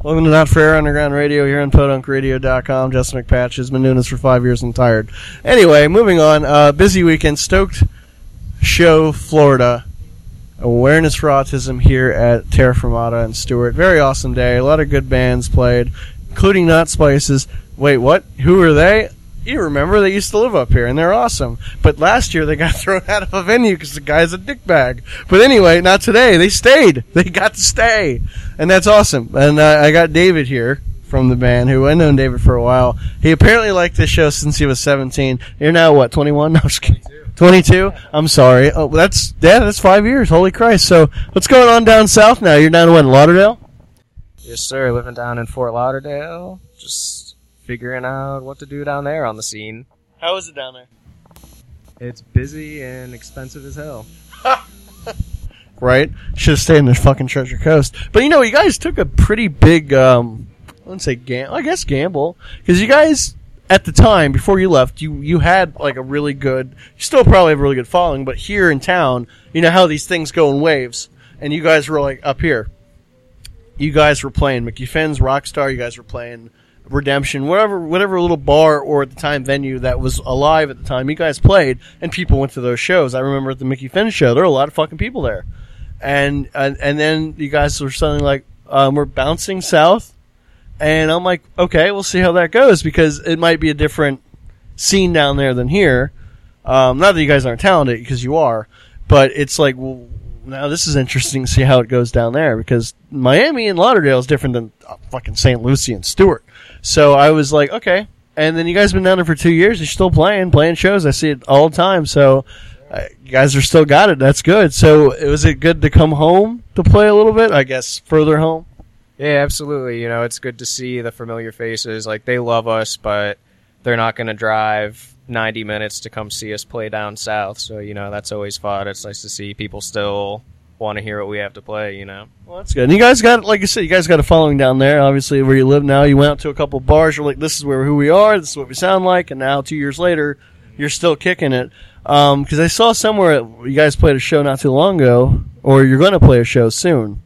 Welcome to Not For Air Underground Radio here on PodUnkRadio.com. Justin McPatch has been doing this for 5 years and tired. Anyway, moving on. Busy weekend. Stoked Show, Florida. Awareness for Autism here at Terra Firmata in Stewart. Very awesome day. A lot of good bands played, including Not Spices. Wait, what? Who are they? You remember, they used to live up here, and they're awesome. But last year, they got thrown out of a venue because the guy's a dickbag. But anyway, not today. They stayed. They got to stay. And that's awesome. And I got David here from the band, who I've known David for a while. He apparently liked this show since he was 17. You're now, what, 21? No, I'm just kidding. 22? I'm sorry. Oh, that's 5 years. Holy Christ. So, what's going on down south now? You're down in Lauderdale? Yes, sir. Living down in Fort Lauderdale. Just figuring out what to do down there on the scene. How is it down there? It's busy and expensive as hell. Right? Should have stayed in the fucking Treasure Coast. But you know, you guys took a pretty big, I wouldn't say gamble. Because you guys, at the time, before you left, you had like a really good, you still probably have a really good following, but here in town, you know how these things go in waves. And you guys were like up here. You guys were playing Mickey Finn's Rockstar, you guys were playing Redemption, whatever little bar or at the time venue that was alive at the time, you guys played, and people went to those shows. I remember at the Mickey Finn show, there were a lot of fucking people there. And then you guys were suddenly like, we're bouncing south, and I'm like, okay, we'll see how that goes, because it might be a different scene down there than here. Not that you guys aren't talented, because you are, but it's like, well, now this is interesting to see how it goes down there, because Miami and Lauderdale is different than fucking St. Lucie and Stewart. So I was like, okay. And then you guys have been down there for 2 years. You're still playing shows. I see it all the time. So you guys are still got it. That's good. So was it good to come home to play a little bit, I guess, further home? Yeah, absolutely. You know, it's good to see the familiar faces. Like, they love us, but they're not going to drive 90 minutes to come see us play down south. So, you know, that's always fun. It's nice to see people still want to hear what we have to play, you know. Well, that's good. And you guys got, like I said, you guys got a following down there, obviously, where you live now. You went out to a couple bars. You're like, this is who we are. This is what we sound like. And now, 2 years later, you're still kicking it. Because I saw somewhere you guys played a show not too long ago, or you're going to play a show soon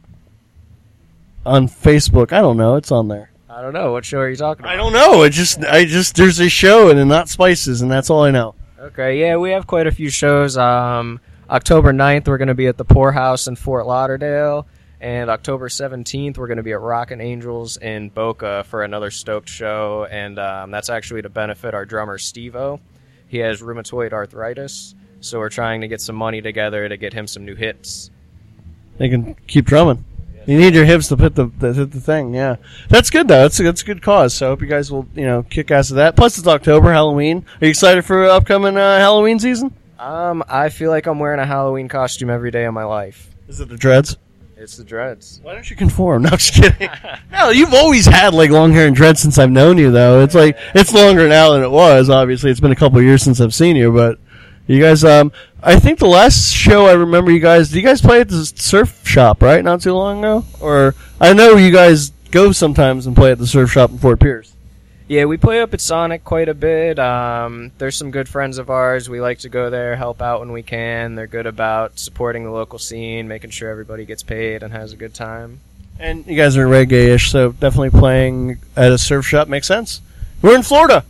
on Facebook. I don't know. It's on there. I don't know. What show are you talking about? I don't know. There's a show, and Not Spices, and that's all I know. Okay, yeah, we have quite a few shows. October 9th, we're going to be at the Poorhouse in Fort Lauderdale, and October 17th, we're going to be at Rockin' Angels in Boca for another Stoked show, and that's actually to benefit our drummer, Steve-O. He has rheumatoid arthritis, so we're trying to get some money together to get him some new hits. They can keep drumming. You need your hips to hit the thing, yeah. That's good, though. That's a good cause, so I hope you guys will, kick ass at that. Plus, it's October, Halloween. Are you excited for upcoming Halloween season? I feel like I'm wearing a Halloween costume every day of my life. Is it the dreads? It's the dreads. Why don't you conform? No, I'm just kidding. No, you've always had like long hair and dreads since I've known you, though. It's like it's longer now than it was. Obviously, it's been a couple of years since I've seen you, but you guys. I think the last show I remember you guys. Do you guys play at the surf shop? Right, not too long ago. Or I know you guys go sometimes and play at the surf shop in Fort Pierce. Yeah, we play up at Sonic quite a bit. There's some good friends of ours. We like to go there, help out when we can. They're good about supporting the local scene, making sure everybody gets paid and has a good time. And you guys are reggae-ish, so definitely playing at a surf shop makes sense. We're in Florida.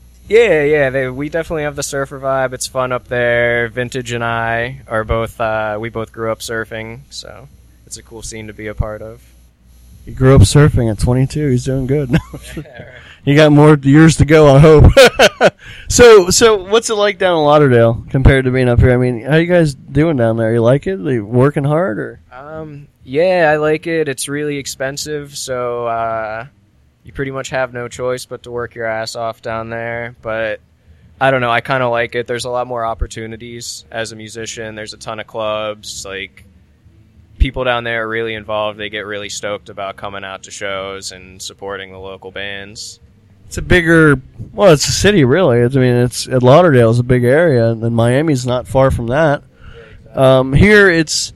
Yeah, we definitely have the surfer vibe. It's fun up there. Vintage and I are both, we both grew up surfing, so it's a cool scene to be a part of. He grew up surfing at 22. He's doing good. Yeah, right. You got more years to go, I hope. So what's it like down in Lauderdale compared to being up here? I mean, how you guys doing down there? You like it? Are you working hard? Or? Yeah, I like it. It's really expensive, so you pretty much have no choice but to work your ass off down there. But I don't know. I kind of like it. There's a lot more opportunities as a musician. There's a ton of clubs. Like, people down there are really involved. They get really stoked about coming out to shows and supporting the local bands. It's a bigger, well, it's a city, really. It's Lauderdale is a big area, and Miami's not far from that. Here, it's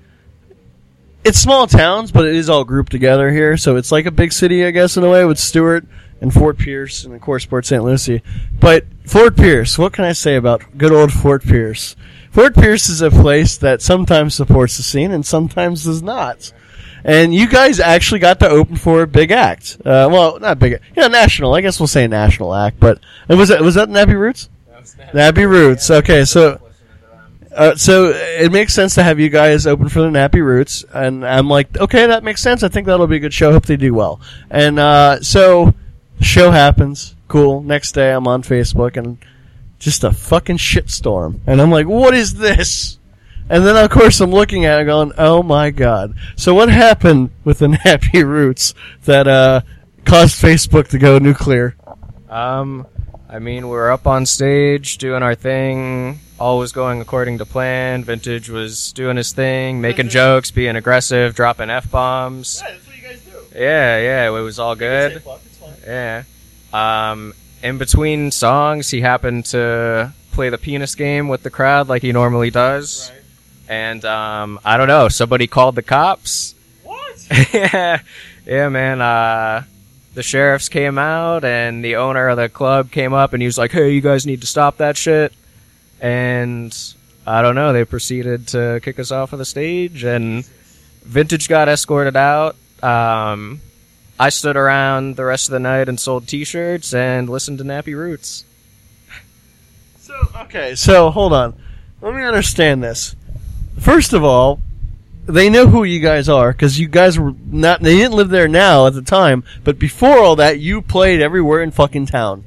small towns, but it is all grouped together here, so it's like a big city, I guess, in a way, with Stewart and Fort Pierce, and of course, Port St. Lucie. But Fort Pierce, what can I say about good old Fort Pierce? Fort Pierce is a place that sometimes supports the scene and sometimes does not. and you guys actually got to open for a big act. Well, not big, national. I guess we'll say national act. But was that Nappy Roots? Nappy Roots. Okay, so it makes sense to have you guys open for the Nappy Roots, and I'm like, okay, that makes sense. I think that'll be a good show. Hope they do well. And so the show happens. Cool. Next day, I'm on Facebook, and just a fucking shitstorm. And I'm like, what is this? And then, of course, I'm looking at it going, oh, my God. So what happened with the Nappy Roots that caused Facebook to go nuclear? I mean, we were up on stage doing our thing. All was going according to plan. Vintage was doing his thing, making jokes, being aggressive, dropping F-bombs. Yeah, that's what you guys do. Yeah, it was all good. Yeah. In between songs, he happened to play the penis game with the crowd like he normally does. Right. And, I don't know, somebody called the cops. What? Yeah, man, the sheriffs came out, and the owner of the club came up, and he was like, hey, you guys need to stop that shit. And I don't know, they proceeded to kick us off of the stage, and Vintage got escorted out. I stood around the rest of the night and sold t-shirts and listened to Nappy Roots. So hold on. Let me understand this. First of all, they know who you guys are, because you guys were not, they didn't live there now at the time, but before all that, you played everywhere in fucking town.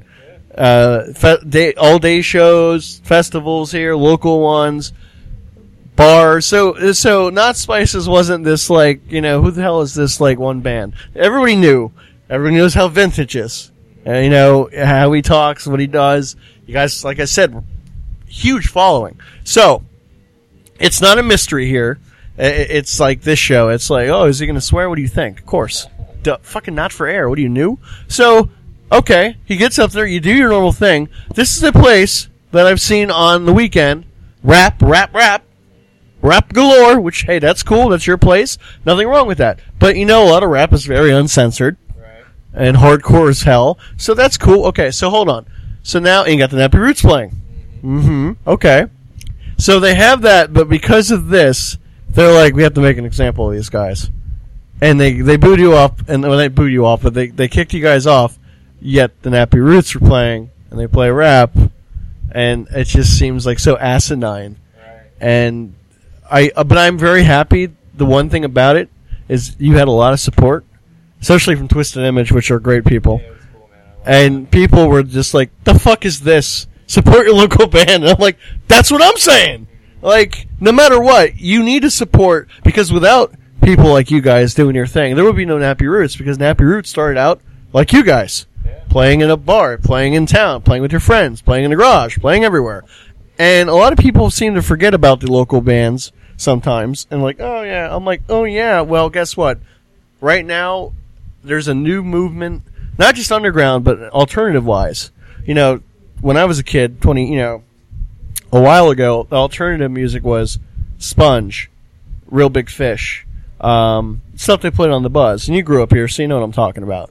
All day shows, festivals here, local ones, bars. So Not Spices wasn't this like, who the hell is this like one band? Everybody knew. Everybody knows how Vintage is. How he talks, what he does. You guys, like I said, huge following. So, it's not a mystery here. It's like this show. It's like, oh, is he going to swear? What do you think? Of course. Fucking not for air. What are you, new? So, okay, he gets up there. You do your normal thing. This is a place that I've seen on the weekend. Rap galore, which, hey, that's cool. That's your place. Nothing wrong with that. But, a lot of rap is very uncensored. Right. And hardcore as hell. So that's cool. Okay, so hold on. So now you got the Nappy Roots playing. Mm-hmm. Okay. So they have that, but because of this, they're like, we have to make an example of these guys. And they booed you up, and well, they booed you off, but they kicked you guys off, yet the Nappy Roots were playing, and they play rap, and it just seems like so asinine. Right. And but I'm very happy. The one thing about it is you had a lot of support, especially from Twisted Image, which are great people. Yeah, it was cool, man. And people were just like, the fuck is this? Support your local band. And I'm like, that's what I'm saying. Like, no matter what, you need to support, because without people like you guys doing your thing, there would be no Nappy Roots, because Nappy Roots started out like you guys. Yeah. Playing in a bar, playing in town, playing with your friends, playing in the garage, playing everywhere. And a lot of people seem to forget about the local bands sometimes, and like, oh yeah. I'm like, oh yeah, well, guess what? Right now, there's a new movement, not just underground, but alternative-wise. When I was a kid, a while ago, the alternative music was Sponge, Real Big Fish, stuff they played on the Buzz. And you grew up here, so you know what I'm talking about.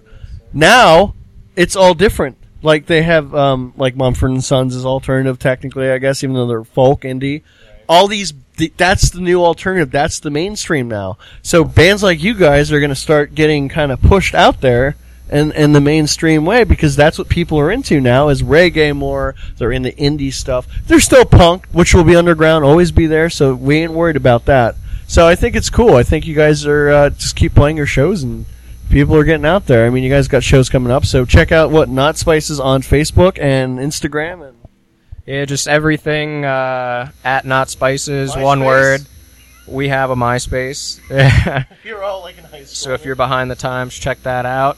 Now, it's all different. Like, they have, like Mumford & Sons is alternative, technically, I guess, even though they're folk, indie. All these, that's the new alternative. That's the mainstream now. So bands like you guys are going to start getting kind of pushed out there in the mainstream way, because that's what people are into now, is reggae more. They're into indie stuff. There's still punk, which will be underground, always be there, so we ain't worried about that. So I think it's cool. I think you guys are just keep playing your shows, and people are getting out there. I mean, you guys got shows coming up, so check out Not Spices on Facebook and Instagram. And yeah, just everything at Not Spices, one word. We have a MySpace. You're all like in high school. So if you're behind the times, check that out.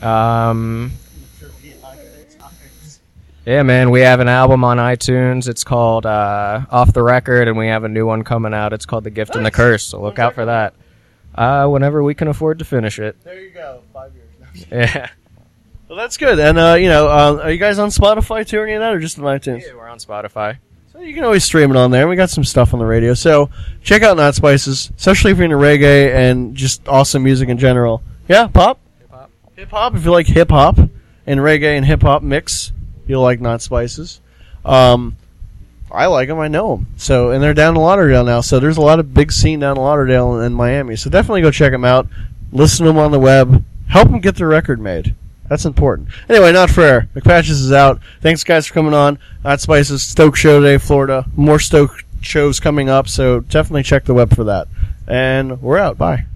Yeah, man, we have an album on iTunes. It's called Off the Record, and we have a new one coming out. It's called The Gift and the Curse, so look out for that. Whenever we can afford to finish it. There you go, 5 years. Yeah. Well, that's good. And, are you guys on Spotify too or any of that, or just on iTunes? Yeah, we're on Spotify. So you can always stream it on there. We got some stuff on the radio. So check out Not Spices, especially if you're into reggae and just awesome music in general. Yeah, pop? Hip-hop, if you like hip-hop and reggae and hip-hop mix, you'll like Not Spices. I like them. I know them. So, and they're down in Lauderdale now. So there's a lot of big scene down in Lauderdale and Miami. So definitely go check them out. Listen to them on the web. Help them get their record made. That's important. Anyway, Not For Air. McPatches is out. Thanks, guys, for coming on. Hot Spice's Stoke Show today, Florida. More Stoke shows coming up, so definitely check the web for that. And we're out. Bye.